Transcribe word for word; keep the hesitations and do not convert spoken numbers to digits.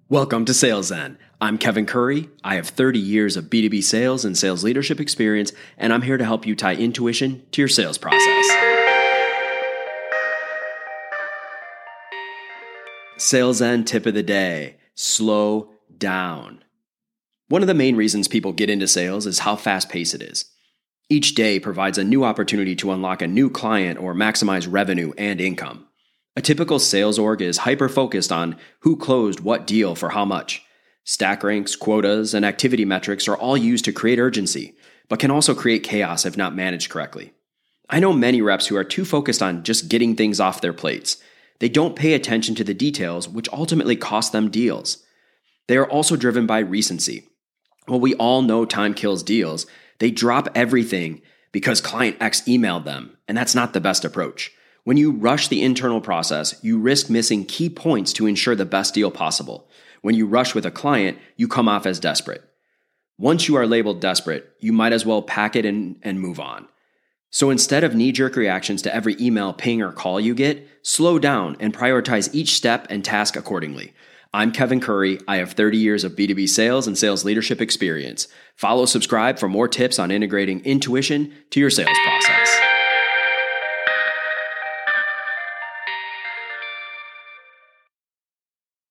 Welcome to Sales Zen. I'm Kevin Curry. I have thirty years of B two B sales and sales leadership experience, and I'm here to help you tie intuition to your sales process. Sales Zen tip of the day: slow down. One of the main reasons people get into sales is how fast-paced it is. Each day provides a new opportunity to unlock a new client or maximize revenue and income. A typical sales org is hyper-focused on who closed what deal for how much. Stack ranks, quotas, and activity metrics are all used to create urgency, but can also create chaos if not managed correctly. I know many reps who are too focused on just getting things off their plates. They don't pay attention to the details, which ultimately cost them deals. They are also driven by recency. While we all know time kills deals, they drop everything because client X emailed them, and that's not the best approach. When you rush the internal process, you risk missing key points to ensure the best deal possible. When you rush with a client, you come off as desperate. Once you are labeled desperate, you might as well pack it in and move on. So instead of knee-jerk reactions to every email, ping, or call you get, slow down and prioritize each step and task accordingly. I'm Kevin Curry. I have thirty years of B two B sales and sales leadership experience. Follow, subscribe for more tips on integrating intuition to your sales process.